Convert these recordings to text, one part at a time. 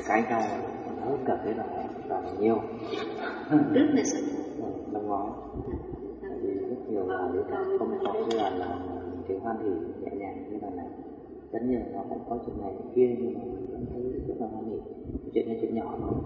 cãi nhau còn hơn cả cái là nhiều. Trước là sao? Năm ngoái thì rất nhiều là lý do không có cái là mình thấy hoan hỉ nhẹ nhàng như là này. Tất nhiên nó cũng có chuyện này chuyện kia, nhưng mà mình vẫn thấy rất là hoan hỉ. Chuyện này chuyện nhỏ thôi.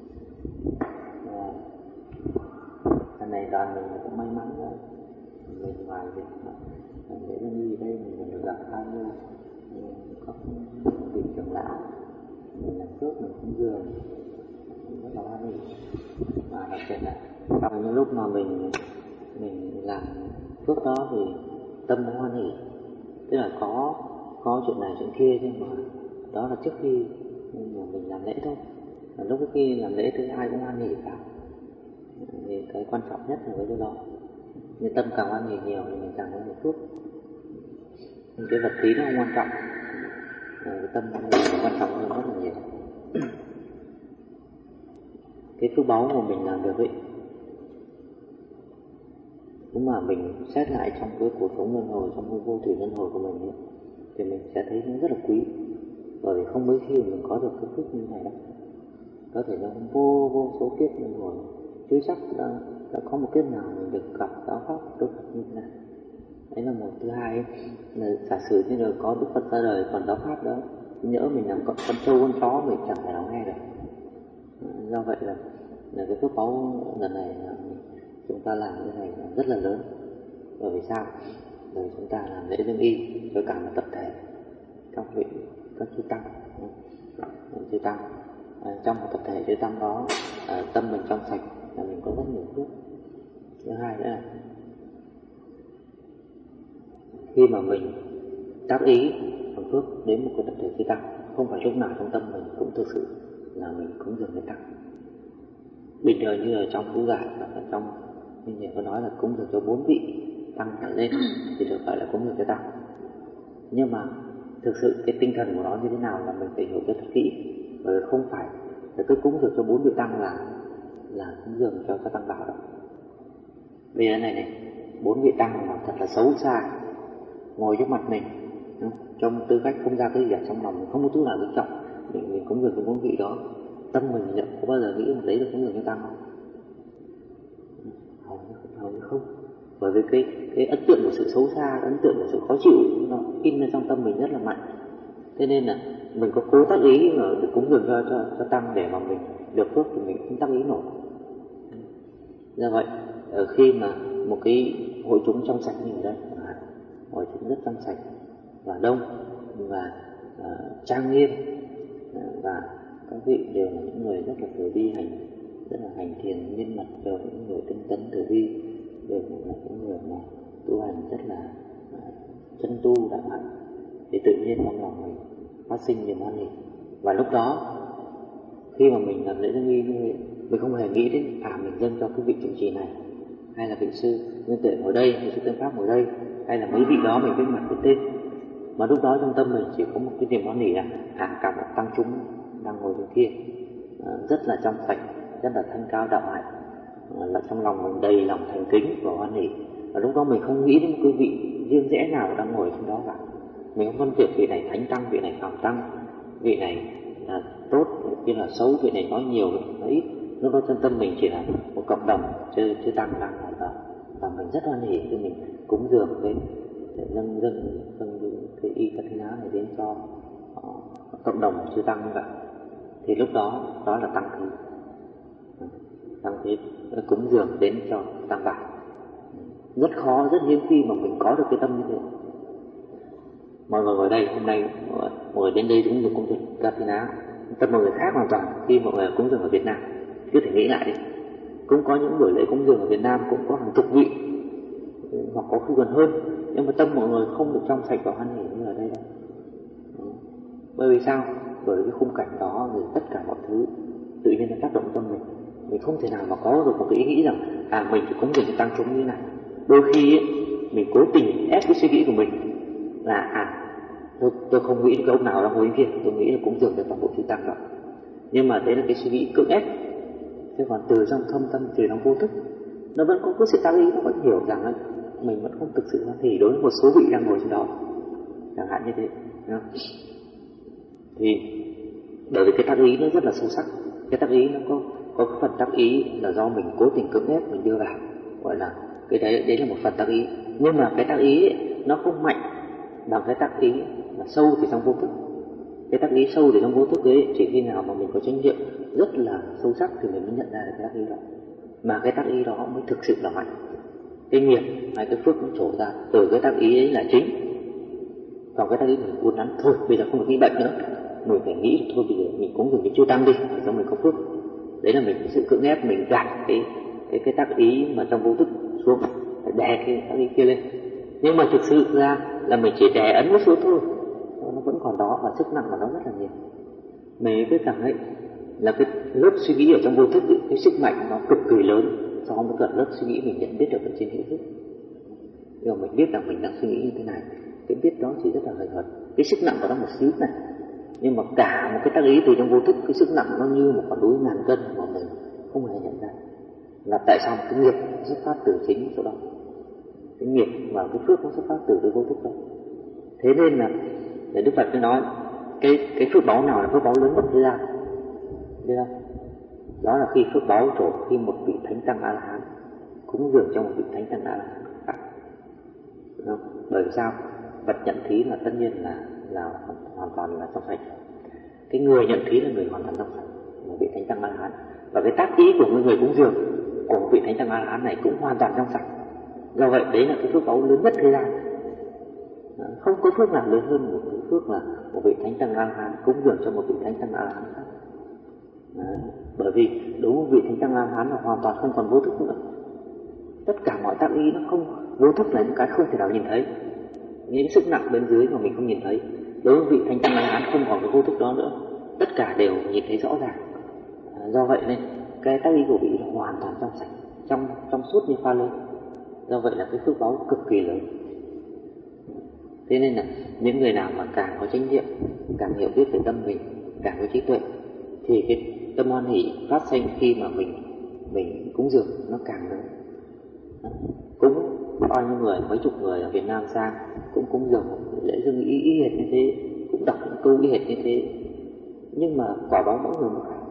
Lần này đoàn mình cũng may mắn rồi. Mình ngoài việc để lên đi đây mình được gặp bao nhiêu các vị trưởng lão, mình làm phước mình cũng dường, mình rất là hoan hỉ. Và đặc biệt là trong những lúc mà mình làm phước đó thì tâm nó hoan hỉ, tức là có chuyện này chuyện kia, nhưng mà đó là trước khi mình làm lễ thôi. Và lúc khi làm lễ thì ai cũng hoan hỉ cả. Thì cái quan trọng nhất là cái đó. Nên tâm càng hoan hỉ nhiều thì mình càng có nhiều phước. Cái vật lý nó không quan trọng, cái tâm nó quan trọng hơn rất là nhiều. Cái phước báu mà mình làm được ấy, cũng mà mình xét lại trong cái cuộc sống luân hồi, trong cái vô thủy luân hồi của mình ấy, thì mình sẽ thấy nó rất là quý. Bởi vì không mấy khi mình có được cái phước như này đâu. Có thể nó vô số kiếp luân hồi, chưa chắc đã có một kiếp nào mình được gặp giáo pháp Đức Phật như thế này. Đấy là một. Thứ hai ấy, là giả sử như là có Đức Phật ra đời còn giáo pháp đó, nhỡ mình làm con trâu con chó mình chẳng thể nào nghe được. Do vậy là cái phước báu lần này là chúng ta làm như này là rất là lớn. Bởi vì sao? Bởi vì chúng ta làm lễ lương y cho cả một tập thể các vị, các chư tăng, trong một tập thể chư tăng đó, tâm mình trong sạch là mình có rất nhiều phước. Thứ hai nữa là khi mà mình tác ý bằng phước đến một cái tập thể chư tăng, không phải lúc nào trong tâm mình cũng thực sự là mình cúng dường người tăng. Bình thường như ở trong chú giải hoặc là trong như nhiều có nói là cúng dường cho 4 vị tăng trở lên thì được gọi là cúng dường cho tăng. Nhưng mà thực sự cái tinh thần của nó như thế nào là mình phải hiểu cho thật kỹ. Bởi không phải là cứ cúng dường cho 4 vị tăng là cúng dường cho tăng bảo đâu. Bây giờ này 4 vị tăng mà thật là xấu xa ngồi trước mặt mình, trong tư cách không ra cái gì ở trong lòng mình, không có chút nào kính trọng, mình cúng dường cho 4 vị đó, tâm mình nhận có bao giờ nghĩ là đấy là cúng dường cho tăng không? Hầu như không. Bởi vì cái ấn tượng của sự xấu xa, ấn tượng của sự khó chịu nó in lên trong tâm mình rất là mạnh. Thế nên là mình có cố tác ý mà để cúng dường cho tăng để mà mình được phước thì mình không tác ý nổi. Do vậy khi mà một cái hội chúng trong sạch như ở đây, hội chúng rất trong sạch và đông và trang nghiêm, và các vị đều là những người rất là từ bi hành, rất là hành thiền nghiêm mật, đều là những người tinh tấn từ bi, đều là những người mà tu hành rất là chân tu đạo hạnh, thì tự nhiên trong lòng mình phát sinh niềm hoan hỉ. Và lúc đó khi mà mình làm lễ lương nghi như vậy, mình không hề nghĩ đến mình dâng cho cái vị trụ trì này, hay là vị sư Nguyên Tuệ ngồi đây, vị sư Tương Pháp ngồi đây, hay là mấy vị đó mình biết mặt biết tên. Mà lúc đó trong tâm mình chỉ có một cái niềm hoan hỉ là cả một tăng chúng đang ngồi bên kia, rất là trong sạch, rất là thanh cao đạo hạnh, là trong lòng mình đầy lòng thành kính và hoan hỉ. Và lúc đó mình không nghĩ đến một cái vị riêng rẽ nào đang ngồi trên đó cả. Mình không phân biệt vị này thánh tăng, vị này phàm tăng, vị này tốt, vị là xấu, vị này nói nhiều, vị này nói ít. Lúc đó trong tâm mình chỉ là một cộng đồng chư tăng đang ngồi đó, và mình rất hoan hỉ khi mình cúng dường cái dâng cái y Kathina này đến cho cộng đồng chư tăng như vậy. Thì lúc đó là tăng khí cúng dường đến cho tăng bảo. Rất khó, rất hiếm khi mà mình có được cái tâm như thế. Mọi người ngồi đây hôm nay ngồi đến đây cũng được cúng dường Kathina, tâm mọi người khác hoàn toàn khi mọi người cúng dường ở Việt Nam. Cứ thể nghĩ lại đi, cũng có những buổi lễ cúng dường ở Việt Nam cũng có hàng chục vị, hoặc có khi gần hơn, nhưng mà tâm mọi người không được trong sạch và hoan hỉ như ở đây đâu. Bởi vì sao? Bởi vì cái khung cảnh đó rồi tất cả mọi thứ tự nhiên nó tác động tâm mình không thể nào mà có được một cái ý nghĩ rằng mình phải cúng dường cho tăng chúng như thế này. Đôi khi ấy, mình cố tình ép cái suy nghĩ của mình là tôi không nghĩ đến cái ông nào đang ngồi bên kia, tôi nghĩ là cúng dường cho toàn bộ chư tăng đó. Nhưng mà đấy là cái suy nghĩ cưỡng ép. Thế còn từ trong thâm tâm, từ trong vô thức, nó vẫn có cái sự tác ý, nó vẫn hiểu rằng là mình vẫn không thực sự hoan hỉ đối với một số vị đang ngồi trên đó, chẳng hạn như thế. Thì Bởi vì cái tác ý nó rất là sâu sắc. Cái tác ý nó có cái phần tác ý là do mình cố tình cưỡng ép mình đưa vào, gọi là cái đấy là một phần tác ý. Nhưng mà cái tác ý ấy, nó không mạnh bằng cái tác ý là sâu từ trong vô thức. Cái tác ý sâu từ trong vô thức ấy chỉ khi nào mà mình có chánh niệm rất là sâu sắc thì mình mới nhận ra được cái tác ý đó. Mà cái tác ý đó mới thực sự là mạnh. Cái nghiệp hay cái phước nó trổ ra từ cái tác ý ấy là chính. Còn cái tác ý mình uốn nắn thôi, bây giờ không được nghĩ bệnh nữa, mình phải nghĩ thôi bây giờ mình cúng dường cái chư tăng đi để cho mình có phước. Đấy là mình sự cưỡng ép mình gạt cái tác ý mà trong vô thức xuống, phải đè cái tác ý kia lên. Nhưng mà thực sự ra là mình chỉ đè ấn nó xuống thôi, nó vẫn còn đó và sức nặng của nó rất là nhiều. Mình biết rằng ấy là cái lớp suy nghĩ ở trong vô thức ấy, cái sức mạnh nó cực kỳ lớn so với cả lớp suy nghĩ mình nhận biết được ở trên hữu thức. Nhưng mà mình biết rằng mình đang suy nghĩ như thế này, cái biết đó chỉ rất là hời hợt, cái sức nặng của nó một xíu này, nhưng mà cả một cái tác ý từ trong vô thức, cái sức nặng nó như một quả núi ngàn cân mà mình không hề nhận ra. Là tại sao cái nghiệp xuất phát từ chính chỗ đó, cái nghiệp và cái phước nó xuất phát từ cái vô thức đó. Thế nên là để Đức Phật mới nói cái phước báu nào là phước báu lớn nhất thế gian, biết không? Đó là khi phước báu trổ khi một vị thánh tăng A La Hán cúng dường cho một vị thánh tăng A La Hán khác. Bởi vì sao? Vật nhận thí là tất nhiên là hoàn toàn là trong sạch. Cái người nhận thí là người hoàn toàn trong sạch, một vị thánh tăng A La Hán. Và cái tác ý của người cúng dường của một vị thánh tăng A La Hán này cũng hoàn toàn trong sạch. Do vậy đấy là cái phước báu lớn nhất thế gian. Không có phước nào lớn hơn một cái phước là một vị thánh tăng A La Hán cúng dường cho một vị thánh tăng A La Hán khác. Bởi vì đối với vị thánh tăng A La Hán là hoàn toàn không còn vô thức nữa. Tất cả mọi tác ý nó không, vô thức là những cái không thể nào nhìn thấy, những sức nặng bên dưới mà mình không nhìn thấy. Đối với vị thánh tăng A La Hán không còn cái vô thức đó nữa, tất cả đều nhìn thấy rõ ràng. Do vậy nên cái tác ý của vị là hoàn toàn trong sạch, trong suốt như pha lê. Do vậy là cái phước báu cực kỳ lớn. Thế nên là những người nào mà càng có chánh niệm, càng hiểu biết về tâm mình, càng có trí tuệ, thì cái tâm hoan hỷ phát sinh khi mà mình cúng dường nó càng lớn. Cũng bao nhiêu người, mấy chục người ở Việt Nam sang cũng cúng dường lễ dâng y hệt như thế, cũng đọc những câu y hệt như thế, nhưng mà quả báo mỗi người một khác.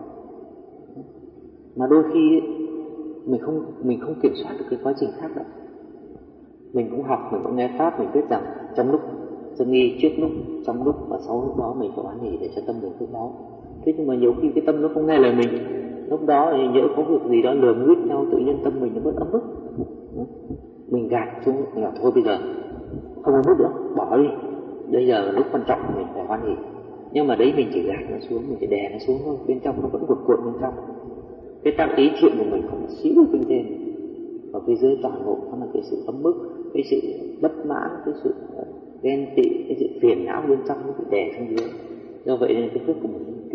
Mà đôi khi mình không kiểm soát được cái quá trình khác đâu. Mình cũng học, mình cũng nghe pháp, mình biết rằng trong lúc dâng y, trước lúc, trong lúc và sau lúc đó mình phải hoan hỷ để cho tâm mình phước báu. Thế nhưng mà nhiều khi cái tâm nó không nghe lời mình, lúc đó thì nhỡ có việc gì đó lườm nguyết nhau, tự nhiên tâm mình nó vẫn ấm ức. Mình gạt xuống, mình bảo thôi bây giờ không ấm ức nữa, bỏ đi, bây giờ là lúc quan trọng mình phải hoan hỷ. Nhưng mà đấy mình chỉ gạt nó xuống, mình chỉ đè nó xuống thôi, bên trong nó vẫn cuộn cuộn bên trong. Cái tác ý thiện của mình không xíu bên trên, và phía dưới toàn bộ nó là cái sự ấm ức, cái sự bất mãn, cái sự ghen tị, cái sự phiền não bên trong nó bị đè xuống dưới. Do vậy nên cái phước của mình tí.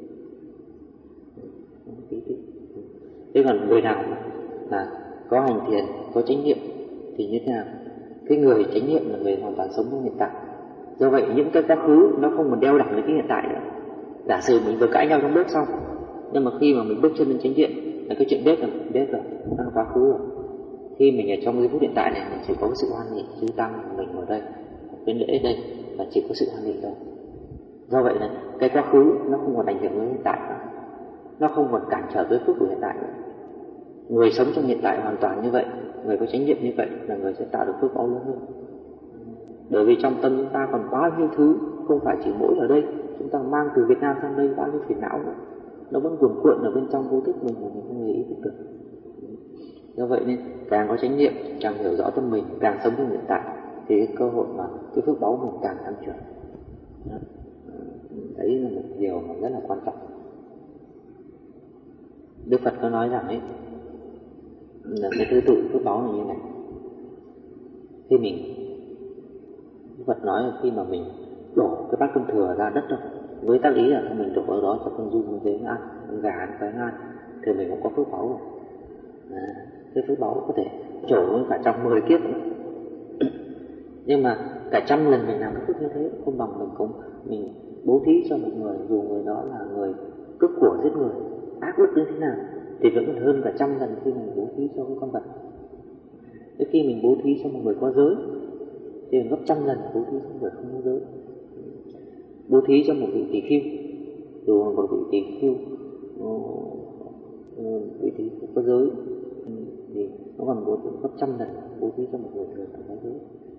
Thế còn người nào mà có hành thiền, có chánh niệm thì như thế nào? Cái người chánh niệm là người hoàn toàn sống trong hiện tại. Do vậy những cái quá khứ nó không còn đeo đẳng đến cái hiện tại nữa. Giả sử mình vừa cãi nhau trong bếp xong, nhưng mà khi mà mình bước chân lên chánh niệm là cái chuyện bếp rồi, nó là quá khứ rồi. Khi mình ở trong giây phút hiện tại này, mình chỉ có cái sự hoan hỷ, chư tăng mình ở đây, bên lễ đây là chỉ có sự hoan hỷ thôi. Do vậy là cái quá khứ nó không còn ảnh hưởng đến hiện tại nữa, nó không còn cản trở cái phước của hiện tại nữa. Người sống trong hiện tại hoàn toàn như vậy, người có chánh niệm như vậy là người sẽ tạo được phước báu lớn hơn. Bởi vì trong tâm chúng ta còn bao nhiêu thứ, không phải chỉ mỗi ở đây, chúng ta mang từ Việt Nam sang đây bao nhiêu phiền não nữa, nó vẫn cuồn cuộn ở bên trong vô thức mình mà mình không hề ý thức được. Do vậy nên càng có chánh niệm, càng hiểu rõ tâm mình, càng sống trong hiện tại, thì cái cơ hội mà cái phước báu mình càng tăng trưởng. Đấy là một điều mà rất là quan trọng. Đức Phật có nói rằng ấy là cái thứ tự phước báu là như này. Khi mình, Đức Phật nói là khi mà mình đổ cái bát cơm thừa ra đất thôi, với tác ý là mình đổ ở đó cho con giun con dế nó ăn, con gà nó phải ăn, thì mình cũng có phước báu rồi. Cái phước báu có thể trổ cả trong 10 kiếp nữa. Nhưng mà cả trăm lần mình làm cái phước như thế không bằng mình bố thí cho một người, dù người đó là người cướp của giết người, ác đức như thế nào, thì vẫn còn hơn cả trăm lần khi mình bố thí cho cái con vật. Thế khi mình bố thí cho một người có giới thì mình gấp trăm lần bố thí cho một người không có giới. Bố thí cho một vị tỷ khưu dù là một vị tỳ khưu, vị tỳ khưu có giới thì nó còn gấp trăm lần bố thí cho một người thường có giới.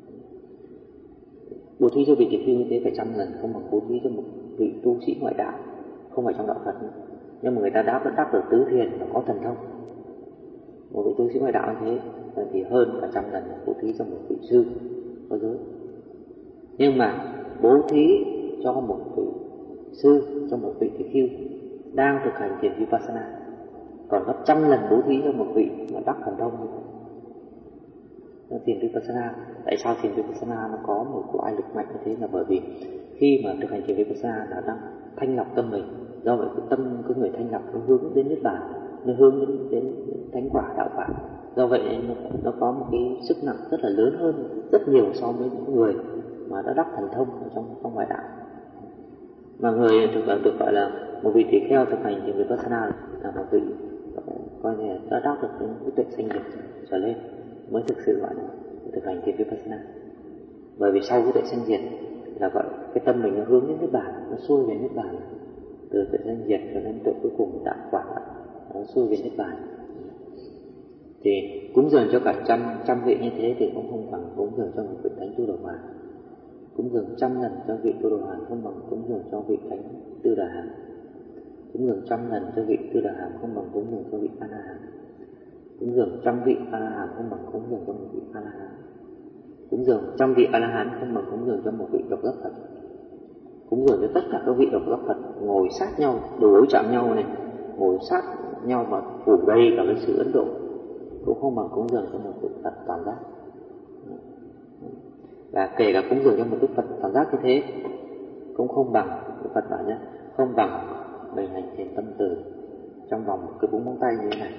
Bố thí cho vị tỳ khưu như thế phải trăm lần, không bằng bố thí cho một vị tu sĩ ngoại đạo, không phải trong đạo Phật nữa. Nhưng mà người ta đã đắc được tứ thiền và có thần thông, một vị tu sĩ ngoại đạo như thế thì hơn cả trăm lần bố thí cho một vị sư có giới. Nhưng mà bố thí cho một vị sư, cho một vị tỳ khưu đang thực hành thiền vipassana còn gấp trăm lần bố thí cho một vị mà đắc thần thông như thế. Thiền vipassana, tại sao thiền vipassana nó có một cái ai lực mạnh như thế là bởi vì khi mà thực hành thiền vipassana là đang thanh lọc tâm mình. Do vậy cái tâm cái người thanh lọc nó hướng đến niết bàn, nó hướng đến thánh quả đạo quả. Do vậy nó có một cái sức nặng rất là lớn hơn rất nhiều so với những người mà đã đắc thần thông ở trong ngoại đạo. Mà người được gọi là một vị tỳ kheo thực hành thiền vipassana là một vị coi như đã đắc được cái tuệ sanh diệt trở lên mới thực sự gọi là thực hành thiền vipassana. Bởi vì sau cái tuệ sanh diệt là gọi cái tâm mình nó hướng đến niết bàn, nó xuôi về niết bàn, từ tuệ sanh diệt cho đến tuệ cuối cùng đạo quả, nó xuôi về niết bàn. Thì cúng dường cho cả trăm vị như thế thì cũng không bằng cúng dường cho một vị thánh tu đồ hoàn. Cúng dường trăm lần cho vị tu đồ hoàn không bằng cúng dường cho vị thánh tư đà hàm. Cúng dường trăm lần cho vị tư đà hàm không bằng cúng dường cho vị a la hàm. Cúng dường trăm vị a la hàm không bằng cúng dường cho một vị a la hán. Cúng dường trăm vị a la hán không bằng cúng dường cho một vị độc giác Phật. Cúng dường cho tất cả các vị độc giác Phật ngồi sát nhau, đối chạm nhau này, ngồi sát nhau mà phủ đầy cả cái sự ấn độ cũng không bằng cúng dường cho một vị Phật toàn giác. Và kể cả cúng dường cho một đức Phật toàn giác như thế cũng không bằng, Đức Phật bảo nhé, không bằng mình hành thiền tâm từ trong vòng một cái búng móng tay như thế này.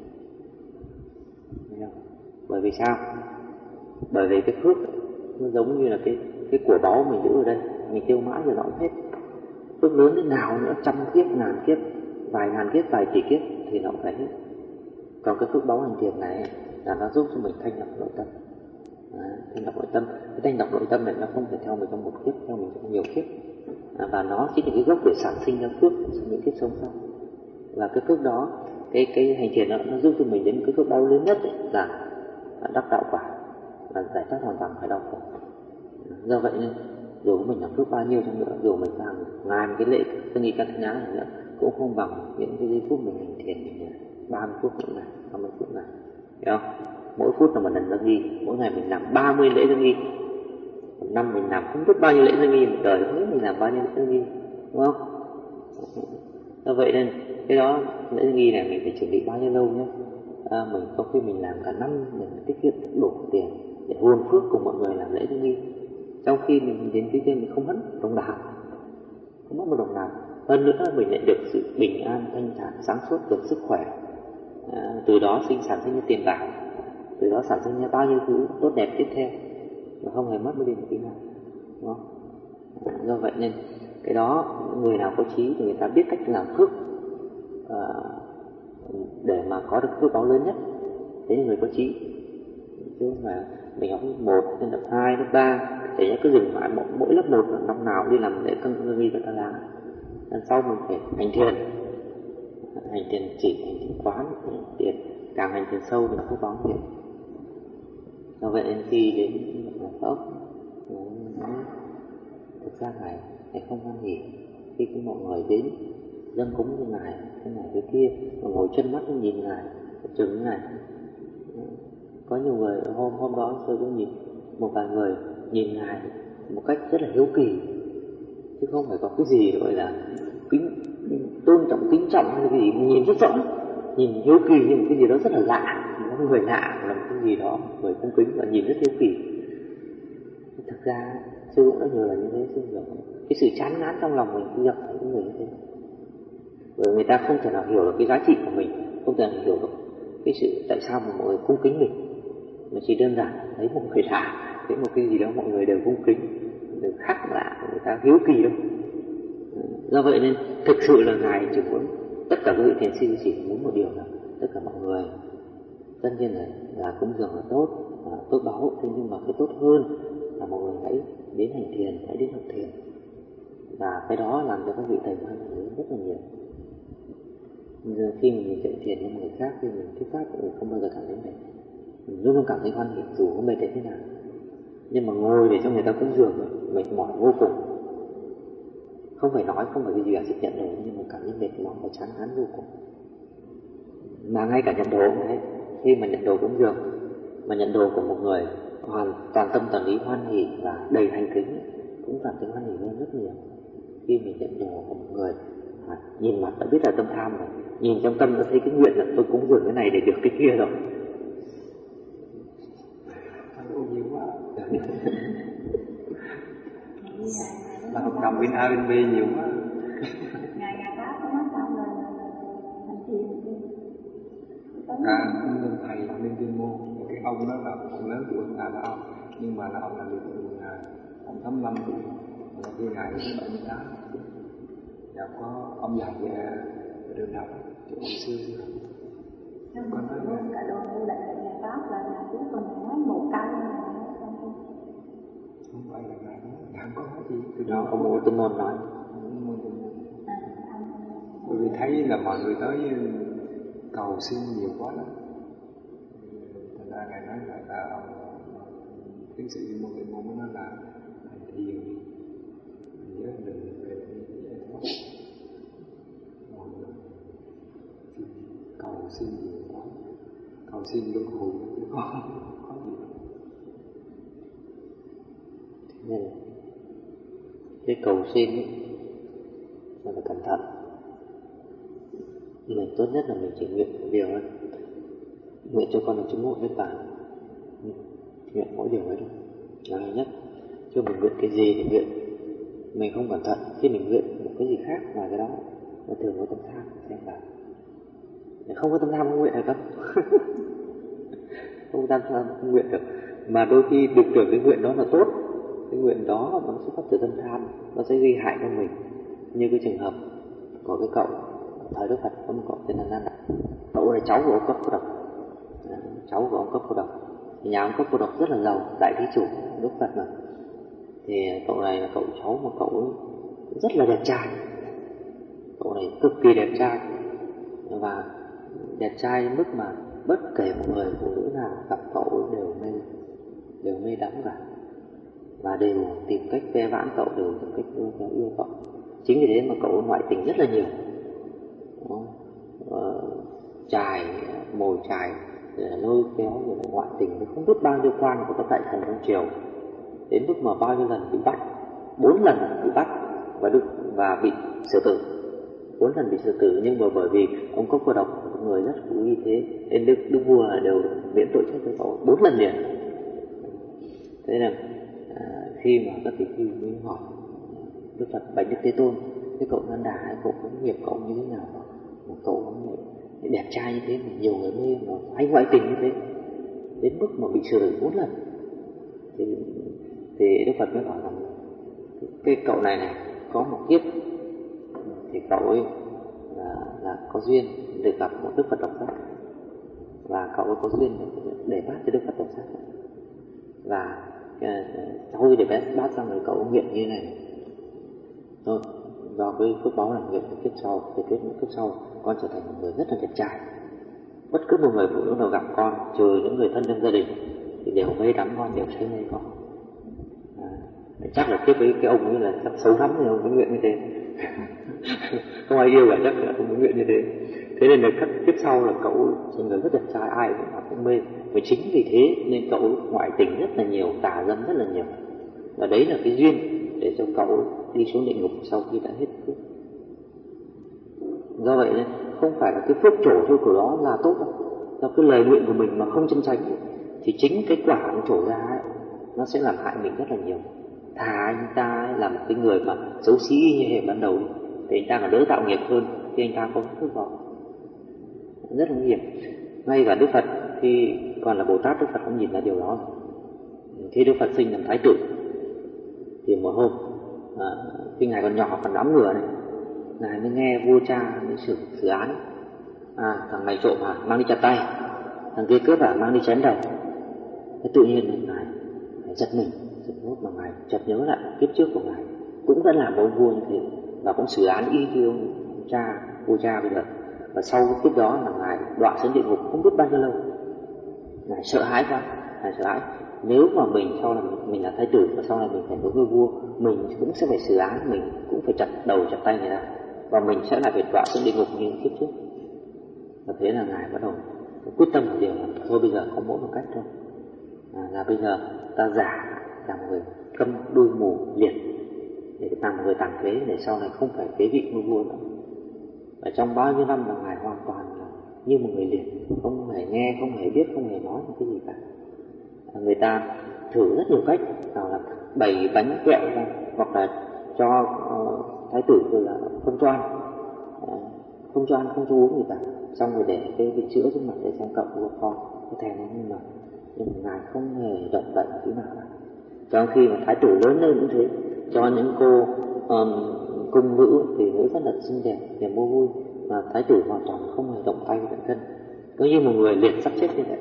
Bởi vì sao? Bởi vì cái phước nó giống như là cái của báu mình giữ ở đây, mình tiêu mãi rồi nó cũng hết. Phước lớn đến nào nữa, trăm kiếp, ngàn kiếp, vài ngàn kiếp, vài tỷ kiếp thì nó cũng phải hết. Còn cái phước báu hành thiền này là nó giúp cho mình thanh lọc nội tâm. Thanh lọc nội tâm, cái thanh lọc nội tâm này nó không phải theo mình trong một kiếp, theo mình trong nhiều kiếp. Và nó chính là cái gốc để sản sinh ra phước trong những kiếp sống sau. Và cái phước đó, cái hành thiền nó giúp cho mình đến cái phước báu lớn nhất ấy, là đắc đạo quả, là giải thoát hoàn toàn khỏi đau khổ. Do vậy nên dù mình làm phước bao nhiêu chăng nữa, dù mình làm ngàn cái lễ增nghi căn thánh nhã này nữa cũng không bằng những cái giây phút mình hành thiền mình 30 phút mỗi ngày, 50 phút ngày, hiểu không? Mỗi phút là một lần增nghi, mỗi ngày mình làm 30 lễ增nghi, một năm mình làm không biết bao nhiêu lễ增nghi, một đời không biết mình làm bao nhiêu lễ增nghi, đúng không? Do vậy nên cái đó lễ增nghi này mình phải chuẩn bị bao nhiêu lâu nhé. Mình có khi mình làm cả năm mình tiết kiệm đủ tiền để hưởng phước cùng mọi người làm lễ增nghi, trong khi mình đến phía trên mình không mất đồng nào, không mất một đồng nào. Hơn nữa mình lại được sự bình an, thanh thản, sáng suốt, được sức khỏe, từ đó sản sinh ra tiền bạc, từ đó sản sinh ra bao nhiêu thứ tốt đẹp tiếp theo mà không hề mất đi một tí nào, đúng không? Do vậy nên cái đó người nào có trí thì người ta biết cách làm phước để mà có được phước báo lớn nhất. Thế là người có trí, chứ mà mình học lớp 1, lên lớp 2, lớp 3 thì nhá cứ dừng mãi mỗi lớp 1 năm nào đi làm lễ cân nghi người ta làm. Lần sau mình phải hành thiền chỉ, hành thiền quán, hành thiền càng hành thiền sâu thì nó phước báo nhiều. Do vậy nên khi đến Phật thực ra Ngài không hoan hỉ khi có mọi người đến dâng cúng cho Ngài, cái này cái kia, mà ngồi chân mắt nhìn Ngài, chừng Ngài. Có nhiều người hôm đó tôi cũng nhìn một vài người nhìn Ngài một cách rất là hiếu kỳ, chứ không phải có cái gì gọi là tôn trọng, kính trọng hay cái gì, nhìn rất rõ, nhìn hiếu kỳ như một cái gì đó rất là lạ, một người lạ là một cái gì đó, người cung kính và nhìn rất hiếu kỳ. Thực ra sư cũng đã nhiều lần như thế, sư hiểu cái sự chán ngán trong lòng mình khi gặp những người như thế, bởi người ta không thể nào hiểu được cái giá trị của mình, không thể nào hiểu được cái sự tại sao mà mọi người cung kính mình. Nó chỉ đơn giản thấy một người lạ, thấy một cái gì đó mọi người đều cung kính, đều khác lạ, người ta hiếu kỳ đâu. Do vậy nên thực sự là Ngài chỉ muốn tất cả các vị thiền sư chỉ muốn một điều là tất cả mọi người tất nhiên là cúng dường là tốt, tốt báo, thế nhưng mà cái tốt hơn là mọi người hãy đến hành thiền, hãy đến học thiền. Và cái đó làm cho các vị thầy hoan hỷ rất là nhiều. Khi mình dạy thiền cho người khác, khi mình thuyết pháp, mình không bao giờ cảm thấy mệt. Mình luôn luôn cảm thấy hoan hỷ dù có mệt đến thế nào. Nhưng mà ngồi để cho người ta cúng dường mệt mỏi vô cùng. Không phải nói, không phải cái gì cả, sự nhận đồ, nhưng mà cảm thấy mệt mỏi và chán ngán vô cùng. Mà ngay cả nhận đồ cũng thế. Khi mà nhận đồ cúng dường, mà nhận đồ của một người hoàn toàn tâm toàn ý hoan hỷ và đầy thành kính, cũng cảm thấy hoan hỷ hơn rất nhiều. Khi mình nhận đồ của một người nhìn mặt đã biết là tâm tham rồi, nhìn trong tâm đã thấy cái nguyện là tôi cúng dường cái này để được cái kia rồi. Nhiều quá. Là học đồng bên A bên B nhiều quá. Ngày đó có nói sao là thành thiền Nên thầy nên chuyên môn. Cái ông đó là ông lớn tuổi hơn là ông, nhưng mà là ông là người ông 85 tuổi, là cái ngày đó ở bên đó. Và có ông dạy đường nào chỗ hồi xưa. có nói cả đồ đại là nhà Pháp là nhà trước còn nói một câu không phải là ngày đó, không có nói gì từ đó. Ông Ngô Tôn Môn nói. Bởi vì thấy là mọi người tới cầu xin nhiều quá lắm. Thành ra ngài nói là tiến sĩ môn mới nói là hành thiền nhớ đừng về cầu xin nhiều quá, cầu xin luân hồi có gì Nên cái cầu xin là phải cẩn thận. Mình tốt nhất là mình chỉ nguyện một điều thôi, nguyện cho con được chứng ngộ niết bàn, nguyện mỗi điều ấy thôi là hay nhất. Chứ mình nguyện cái gì thì nguyện, mình không cẩn thận khi mình nguyện một cái gì khác ngoài cái đó, nó thường có tâm tham xem vào. Không có tâm tham không nguyện được đâu. Không tâm tham không nguyện được. Mà đôi khi được tưởng cái nguyện đó là tốt, cái nguyện đó nó xuất phát từ tâm tham, nó sẽ gây hại cho mình. Như cái trường hợp của cái cậu thời Đức Phật, có một cậu tên là Nan Đà. Cậu là cháu của ông Cấp Cô Độc, cháu của ông Cấp Cô Độc. Nhà ông Cấp Cô Độc rất là giàu, đại thí chủ Đức Phật mà. Thì cậu này là cậu cháu mà cậu rất là đẹp trai. Cậu này cực kỳ đẹp trai, và đẹp trai đến mức mà bất kể một người phụ nữ nào gặp cậu đều mê đắm cả, và đều tìm cách ve vãn cậu, đều tìm cách yêu cậu. Chính vì thế mà cậu ngoại tình rất là nhiều. Mồi chài lôi kéo rồi lại ngoại tình với không biết bao nhiêu quan của các đại thần trong triều, đến mức mà bao nhiêu lần bị bắt, 4 lần bị bắt và bị xử tử. 4 lần bị xử tử, nhưng mà bởi vì ông Cốc Cô Độc một người rất quý uy thế, nên đức vua đều miễn tội chết cho cậu 4 lần liền. Thế là khi mà các tỷ phi mới hỏi Đức Phật Bạch Đức Thế Tôn, cái cậu Nan Đà, cậu có nghiệp cậu như thế nào mà cậu đẹp trai như thế mà nhiều người mê, mà hay ngoại tình như thế, đến mức mà bị xử tử 4 lần. Thì Đức Phật mới bảo rằng cái cậu này có một kiếp thì cậu ấy là có duyên được gặp một Đức Phật Độc Giác, và cậu ấy có duyên để bát cho Đức Phật Độc Giác. Và sau khi để bát xong rồi cậu nguyện như này thôi, do cái phước báo này nguyện kiếp sau con trở thành một người rất là đẹp trai. Bất cứ một người phụ nữ nào gặp con, trừ những người thân trong gia đình, thì đều mê đắm con, đều say mê con. Chắc là kiếp ấy cái ông ấy là chắc xấu lắm thì ông mới nguyện như thế. Không ai yêu cả, chắc là ông mới nguyện như thế. Thế nên là các kiếp sau là cậu là người rất đẹp trai, ai cũng mê. Và chính vì thế nên cậu ngoại tình rất là nhiều, tà dâm rất là nhiều. Và đấy là cái duyên để cho cậu đi xuống địa ngục sau khi đã hết phước. Do vậy nên không phải là cái phước trổ thôi của đó là tốt đâu. Do cái lời nguyện của mình mà không chân chánh thì chính cái quả nó trổ ra ấy, nó sẽ làm hại mình rất là nhiều. Thà anh ta là một cái người mà xấu xí như hệ ban đầu thì anh ta còn đỡ tạo nghiệp hơn khi anh ta có phước đó. Rất là nguy hiểm. Ngay cả Đức Phật khi còn là Bồ Tát, Đức Phật cũng nhìn ra điều đó. Khi Đức Phật sinh làm thái tử thì một hôm khi ngài còn nhỏ, còn đám ngửa này, ngài mới nghe vua cha mới xử án. Thằng này trộm mang đi chặt tay, thằng kia cướp mang đi chém đầu. Thế tự nhiên ngài giật mình, giật nốt mà ngài chợt nhớ lại kiếp trước của ngài, cũng vẫn làm ông vua như thế và cũng xử án y như ông vua cha bây giờ. Và sau cái kiếp đó là ngài đọa xuống địa ngục không biết bao nhiêu lâu. Ngài sợ hãi quá, ngài sợ hãi nếu mà mình sau này mình là thái tử và sau này mình phải đối với vua, mình cũng sẽ phải xử án, mình cũng phải chặt đầu chặt tay người ta và mình sẽ lại phải đọa xuống địa ngục như kiếp trước. Và thế là ngài bắt đầu quyết tâm một điều là thôi bây giờ có mỗi một cách thôi, là bây giờ ta giả làm người câm đuôi mù liệt để làm một người tàn phế để sau này không phải kế vị ngôi vua nữa. Và trong bao nhiêu năm là ngài hoàn toàn là như một người liệt, không hề nghe, không hề biết, không hề nói một cái gì cả. Người ta thử rất nhiều cách, nào là bày bánh kẹo ra, hoặc là cho thái tử rồi là không cho ăn, không cho uống gì cả, xong rồi để cái vị sữa trước mặt để xem cậu của con có thèm không, nhưng mà ngài không hề động đậy một tí nào cả. Trong khi mà thái tử lớn lên cũng thế, cho những cô cung nữ thì nữ rất là xinh đẹp để mua vui, mà thái tử hoàn toàn không hề động tay động chân, cứ như một người liệt sắp chết như vậy.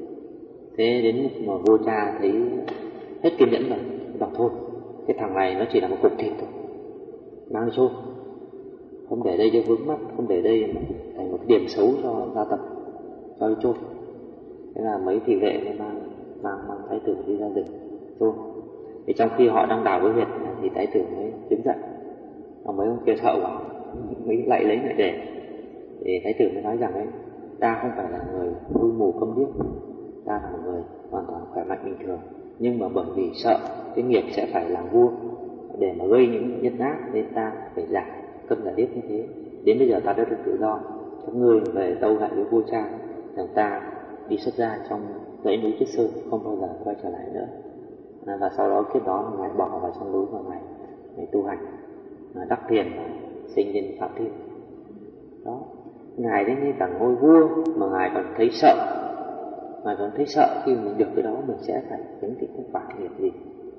Thế đến lúc mà vua cha thấy hết kiên nhẫn rồi, bảo thôi cái thằng này nó chỉ là một cục thịt thôi, mang đi chôn, không để đây cho vướng mắt, không để đây thành một điểm xấu cho gia tộc, cho đi chôn. Thế là mấy thị vệ mới mang thái tử đi ra rừng chôn. Thì trong khi họ đang đào cái huyệt thì thái tử mới đứng dậy, và mấy ông kia sợ quá mới lại lấy lại để. Thì thái tử mới nói rằng ấy, ta không phải là người đuôi mù câm điếc, ta là một người hoàn toàn khỏe mạnh bình thường, nhưng mà bởi vì sợ cái nghiệp sẽ phải làm vua để mà gây những nhân ác nên ta phải giả câm giả điếc như thế. Đến bây giờ ta đã được tự do, các ngươi về tâu lại với vua cha rằng ta đi xuất gia trong dãy núi Tuyết Sơn, không bao giờ quay trở lại nữa. Và sau đó kiếp đó ngài bỏ vào trong núi và ngài tu hành, đắc thiền và sinh lên Phạm Thiên. Đó, ngài đến như cả ngôi vua mà ngài còn thấy sợ. Ngài còn thấy sợ khi mình được cái đó mình sẽ phải những cái không phải nghiệp gì.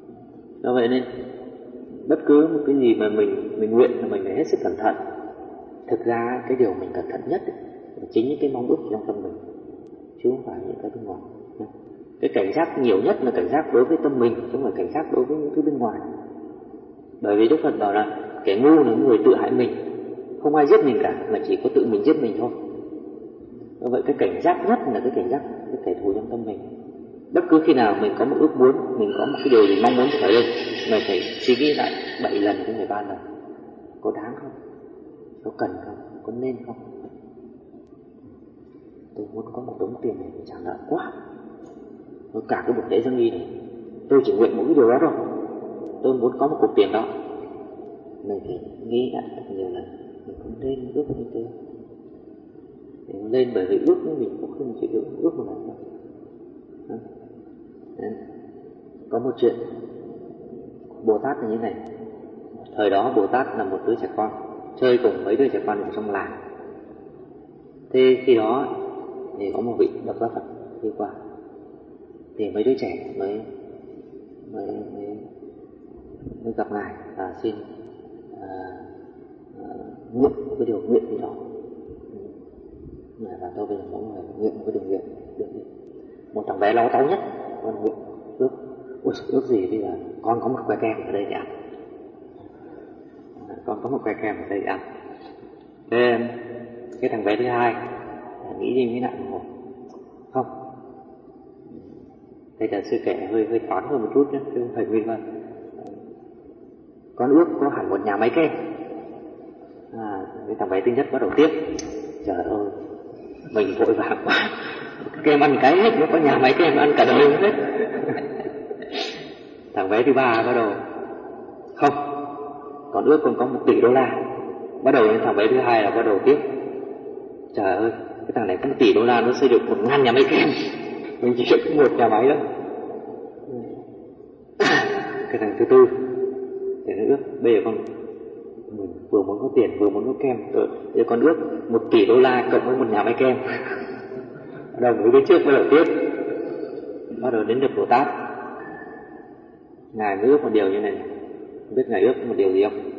Do vậy nên bất cứ một cái gì mà mình nguyện là mình phải hết sức cẩn thận. Thực ra cái điều mình cẩn thận nhất là chính những cái mong ước trong tâm mình, chứ không phải những cái bên ngoài. Cái cảnh giác nhiều nhất là cảnh giác đối với tâm mình, chứ không phải cảnh giác đối với những thứ bên ngoài. Bởi vì Đức Phật bảo là kẻ ngu là người tự hại mình, không ai giết mình cả, mà chỉ có tự mình giết mình thôi. Do vậy cái cảnh giác nhất là cái cảnh giác với kẻ thù trong tâm mình. Bất cứ khi nào mình có một ước muốn, mình có một cái điều gì mong muốn trở lên, mình phải suy nghĩ lại 7 lần đến 13 lần. Có đáng không? Có cần không? Có nên không? Tôi muốn có một đống tiền này để trả nợ quá. Tôi cả cái buổi lễ dâng y này, tôi chỉ nguyện một cái điều đó thôi. Tôi muốn có một cục tiền đó. Mình phải nghĩ lại thật nhiều lần, mình không nên ước như thế. Mình không lên, bởi vì ước với mình có khi mình chỉ ước một lần thôi. Có một chuyện Bồ Tát là như này. Thời đó Bồ Tát là một đứa trẻ con chơi cùng mấy đứa trẻ con ở trong làng. Thế khi đó thì có một vị Độc Giác Phật đi qua, thì mấy đứa trẻ mới gặp ngài và xin nguyện một cái điều nguyện gì đó. Và tôi bây giờ mỗi người nguyện một cái điều nguyện được đi. Một thằng bé láu táu nhất con nguyện ước gì bây giờ con có một que kem ở đây để ăn, con có một que kem ở đây để ăn. Thế cái thằng bé thứ hai nghĩ đi nghĩ lại một hồi, không, thầy là sư kể hơi thoáng hơn một chút nhé, chứ không phải nguyên vâng. Con ước có hẳn một nhà máy kem. Cái thằng bé thứ nhất bắt đầu tiếp, trời ơi mình vội vàng quá, kem ăn cái hết, nó có nhà máy kem ăn cả đời hết. Thằng bé thứ ba bắt đầu, không, còn ước còn có 1 tỷ đô la. Bắt đầu đến thằng bé thứ hai là bắt đầu tiếp, trời ơi cái thằng này có 1 tỷ đô la nó xây được 1000 nhà máy kem, mình chỉ được có 1 nhà máy thôi. Cái thằng thứ tư thì nó ước, bây giờ mình vừa muốn có tiền vừa muốn có kem, bây giờ con ước 1 tỷ đô la cộng với 1 nhà máy kem. Bắt đầu với đứa trước bắt đầu tiếp, bắt đầu đến được Bồ Tát. Ngài mới ước một điều như này, không biết ngài ước một điều gì không?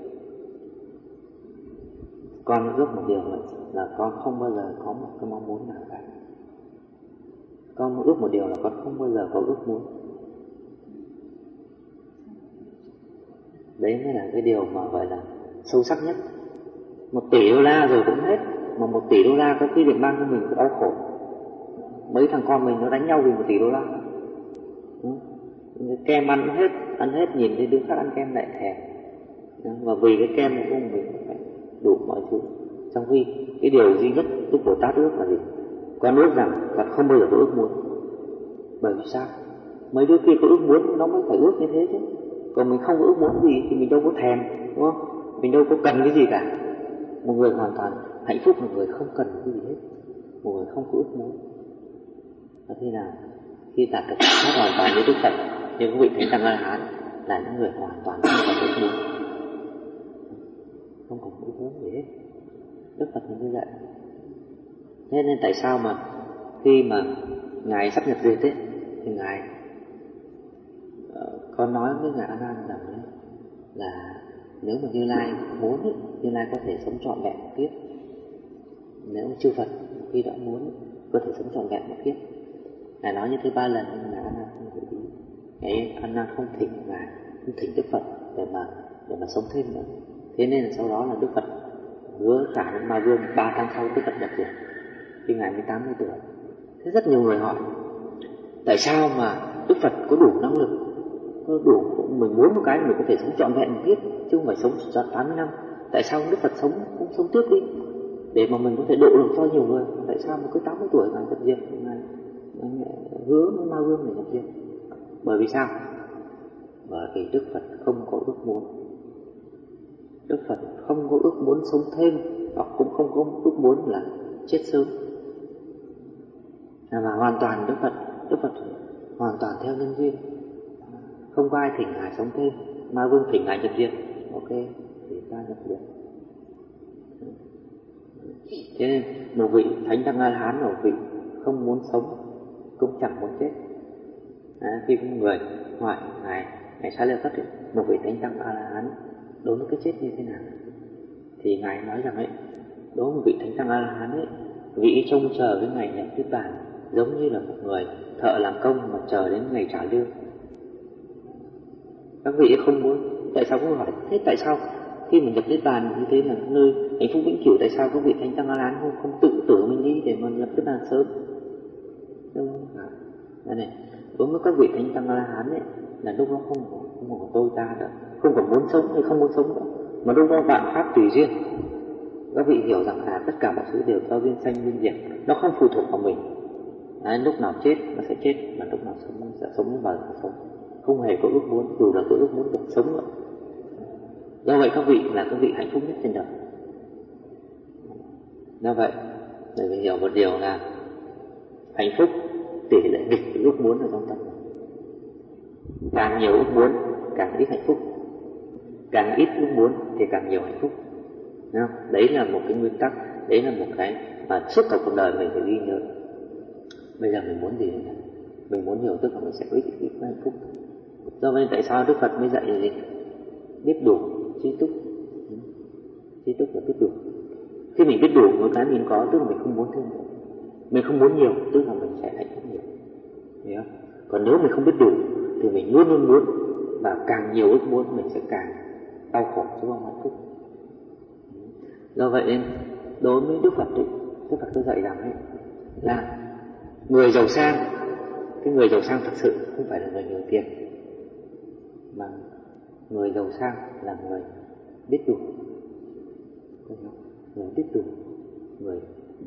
Con ước một điều là con không bao giờ có một cái mong muốn nào cả. Con ước một điều là con không bao giờ có ước muốn. Đấy mới là cái điều mà gọi là sâu sắc nhất. 1 tỷ đô la rồi cũng hết, mà 1 tỷ đô la có khi được mang cho mình cái đau khổ. Mấy thằng con mình nó đánh nhau vì 1 tỷ đô la. Kem ăn hết nhìn thấy đứa khác ăn kem lại thèm. Và vì cái kem của mình phải đủ mọi thứ. Trong khi cái điều duy nhất Đức Bồ Tát ước là gì? Con ước rằng con không bao giờ có ước muốn. Bởi vì sao? Mấy đứa kia có ước muốn nó mới phải ước như thế chứ. Còn mình không có ước muốn gì thì mình đâu có thèm, đúng không? Mình đâu có cần cái gì cả. Một người hoàn toàn hạnh phúc là người không cần cái gì hết, một người không có ước muốn. Và thế nào? Khi đạt được thoát hoàn toàn như Đức Phật, như các vị Thánh Tăng A-la-hán là những người hoàn toàn không còn ước muốn, không còn ước muốn gì hết. Đức Phật như vậy. Thế nên tại sao mà khi mà Ngài sắp nhập diệt ấy, thì Ngài có nói với Ngài A Nan rằng là nếu mà Như Lai muốn ấy, Như Lai có thể sống trọn vẹn một kiếp. Nếu chư Phật khi đã muốn có thể sống trọn vẹn một kiếp. Ngài nói như thế 3 lần nhưng mà A Nan không hiểu ý. Ngài A Nan không thỉnh Ngài, không thỉnh Đức Phật để mà sống thêm nữa. Thế nên là sau đó là Đức Phật hứa khả với Ma Vương 3 tháng sau Đức Phật nhập diệt khi Ngài mới 80 tuổi. Thế rất nhiều người hỏi tại sao mà Đức Phật có đủ năng lực, có đủ, mình muốn một cái mình có thể sống trọn vẹn một kiếp chứ không phải sống trọn 80 năm. Tại sao Đức Phật sống cũng sống tiếp đi để mà mình có thể độ được cho nhiều người? Tại sao mà cứ 80 tuổi Ngài nhập diệt, Ngài hứa với Ma Vương để nhập diệt? Bởi vì sao? Bởi vì Đức Phật không có ước muốn. Đức Phật không có ước muốn sống thêm, hoặc cũng không có ước muốn là chết sớm. Mà hoàn toàn Đức Phật hoàn toàn theo nhân duyên. Không có ai thỉnh Ngài sống thêm. Ma Vương thỉnh Ngài nhập diệt, ok thì ta nhập diệt. Thế nên một vị Thánh Tăng A-la-hán, một vị không muốn sống cũng chẳng muốn chết. Khi có người hỏi Ngài Xá Lợi Phất ấy, một vị Thánh Tăng A-la-hán đối với cái chết như thế nào, thì Ngài nói rằng ấy, đối với một vị Thánh Tăng A-la-hán ấy, vị trông chờ với ngày nhập Niết Bàn giống như là một người thợ làm công mà chờ đến ngày trả lương. Các vị không muốn. Tại sao cũng hỏi thế? Tại sao khi mình nhập Niết Bàn như thế là nơi hạnh phúc vĩnh cửu, tại sao các vị Thánh Tăng A-la-hán không tự tử mình đi để mà nhập Niết Bàn sớm? Này, đối với các vị Thánh Tăng A-la-hán ấy, là lúc đó không còn tôi ta nữa, không còn muốn sống hay không muốn sống nữa, mà lúc đó vạn pháp tùy duyên. Các vị hiểu rằng tất cả mọi thứ đều do duyên sanh duyên diệt, nó không phụ thuộc vào mình. Lúc nào chết nó sẽ chết, mà lúc nào sống nó sẽ sống và sống, không hề có ước muốn, dù là có ước muốn được sống nữa. Do vậy các vị là các vị hạnh phúc nhất trên đời. Do vậy để mình hiểu một điều là hạnh phúc tỷ lệ nghịch với ước muốn ở trong tâm mình. Càng nhiều ước muốn càng ít hạnh phúc, càng ít ước muốn thì càng nhiều hạnh phúc. Đấy là một cái nguyên tắc, đấy là một cái mà suốt cả cuộc đời mình phải ghi nhớ. Bây giờ mình muốn gì nữa? Mình muốn nhiều tức là mình sẽ ít hạnh phúc. Do vậy tại sao Đức Phật mới dạy gì? Biết đủ, trí túc. Trí túc là biết đủ. Khi mình biết đủ một cái mình có, tức là mình không muốn thêm nữa. Mình không muốn nhiều, tức là mình sẽ hạnh phúc nhiều. Hiểu không? Còn nếu mình không biết đủ thì mình luôn luôn muốn, và càng nhiều ước muốn mình sẽ càng đau khổ chứ không hạnh phúc. Do vậy nên đối với Đức Phật ấy, Đức Phật có dạy rằng ấy, là người giàu sang, cái người giàu sang thật sự không phải là người nhiều tiền, mà người giàu sang là người biết đủ. Người biết đủ, người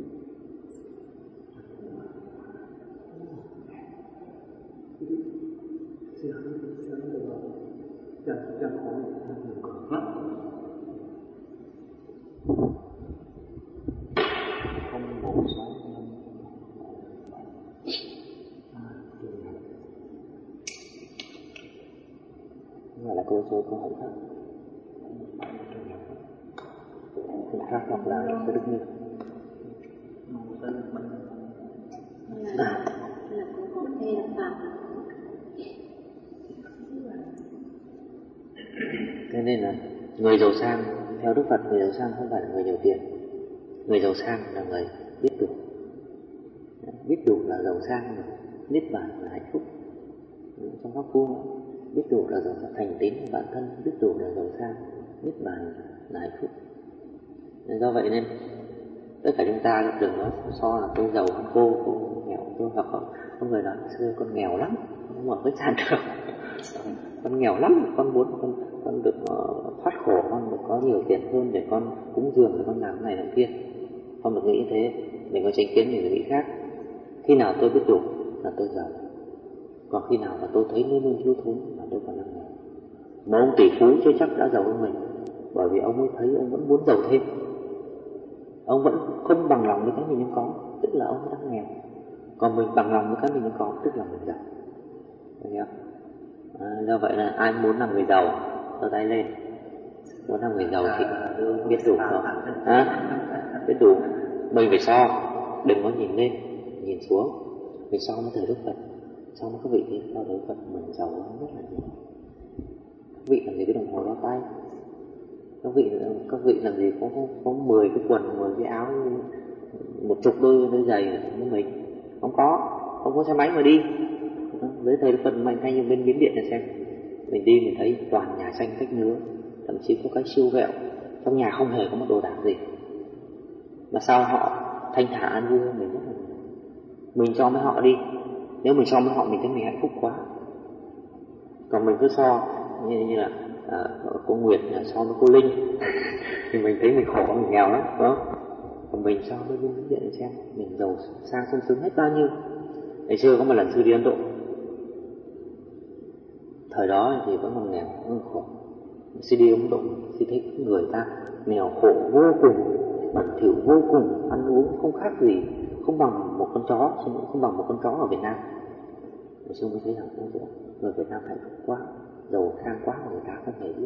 không một sáu gọi là câu hỏi khác. Câu khác hoặc là cái đức minh. Là cũng có nghe được Phật. Thế nên là người giàu sang theo Đức Phật, người giàu sang không phải là người nhiều tiền. Người giàu sang là người biết đủ. Biết đủ là giàu sang, mà Niết Bàn là hạnh phúc trong pháp vuông. biết đủ là giàu sang, thành tín của bản thân, biết đủ là giàu sang, biết bàn là hạnh phúc. Do vậy nên tất cả chúng ta đừng nói so là tôi giàu hơn cô nghèo hơn tôi, hoặc có người nói xưa con nghèo lắm, không mở cái sàn được, con nghèo lắm, con muốn con được thoát khổ, con được có nhiều tiền hơn để con cúng dường, để con làm cái này làm kia. Không được nghĩ thế, mình có chính kiến, mình phải nghĩ khác. Khi nào tôi biết đủ là tôi giàu, còn khi nào mà tôi thấy luôn luôn thiếu thốn là tôi còn đang nghèo. Mà ông tỷ phú chưa chắc đã giàu hơn mình, bởi vì ông ấy thấy ông vẫn muốn giàu thêm, ông vẫn không bằng lòng với cái mình đang có, tức là ông đang nghèo. Còn mình bằng lòng với cái mình đang có, tức là mình giàu. Được không? Do vậy là ai muốn làm người giàu giơ tay lên. Muốn làm người giàu thì biết đủ không? Biết đủ. Mình phải so, đừng có nhìn lên, nhìn xuống. Mình so với thời Đức Phật, so với các vị thế cao Đức Phật, mình giàu hơn rất là nhiều. Các vị làm gì cái đồng hồ đeo tay, các vị làm gì có 10 cái quần, 10 cái áo, 10 đôi giày như mình. Không có xe máy mà đi. Dưới thời Đức Phật mạnh hay như bên Miến Điện này xem, mình đi mình thấy toàn nhà tranh cách nứa, thậm chí có cái siêu vẹo, trong nhà không hề có một đồ đạc gì, mà sao họ thanh thản an vui hơn mình rất là nhiều. Mình so với họ đi, nếu mình so với họ mình thấy mình hạnh phúc quá. Còn mình cứ so như là cô Nguyệt so với cô Linh thì mình thấy mình khổ, mình nghèo lắm, đúng không? Còn mình so với Miến Điện xem, mình giàu sang sung sướng hết bao nhiêu. Ngày xưa có một lần sư đi Ấn Độ, thời đó thì vẫn còn nghèo, vẫn còn khổ. Sư đi Ấn Độ, sư thấy người ta nghèo khổ vô cùng, bẩn thỉu vô cùng, ăn uống không khác gì, không bằng một con chó, không bằng một con chó ở Việt Nam. Sư mới thấy rằng người Việt Nam hạnh phúc quá, giàu sang quá mà người ta không hề biết.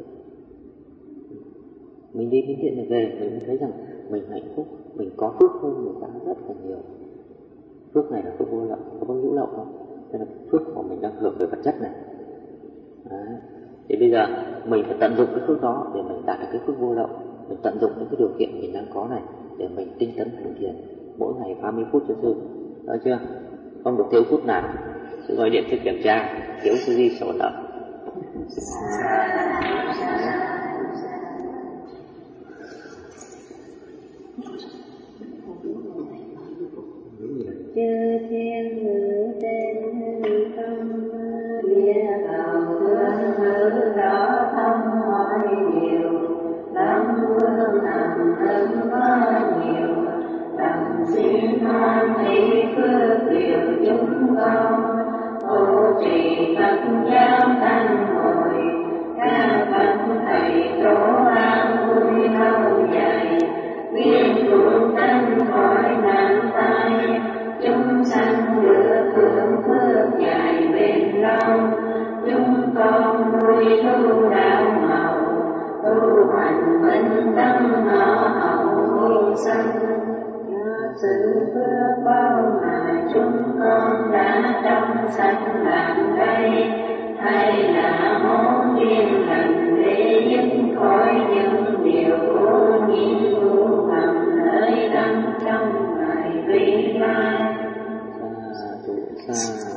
Mình đi Miến Điện về, mình mới thấy rằng mình hạnh phúc, mình có phước hơn người ta rất là nhiều. Phước này là phước vô lậu, có phước hữu lậu không? Đây là phước mà mình đang hưởng về vật chất này. Đấy. Thì bây giờ mình phải tận dụng cái phước đó để mình đạt được cái phước vô lậu. Mình tận dụng những cái điều kiện mình đang có này để mình tinh tấn hành thiền mỗi ngày 30 phút cho sư. Đó chưa? Không được thiếu phút nào. Sư gọi điện sư kiểm tra, thiếu sư ghi sổ nợ. Chư thiên ngự trên hư không, địa cầu thương ngữ rõ thông mọi điều. Lâm vương nằm ưng có nhiều, tầm xin hoan hỷ phước điều chúng con. Hộ trì Phật giáo tăng hội, các bậc thầy tổ an vui lâu dài. Viên cuồng tân khỏi nạn tai, chúng sanh được hưởng phước dài bền lâu. Chúng con nuôi tu đạo màu, tu hành minh tâm họ hậu vô sanh. Sự phước bao mà chúng con đã trong sanh làm đây, hay là món duyên lành để giúp khỏi những điều ô nhiễm u mầm nơi tâm trong ngày vị lai. Sa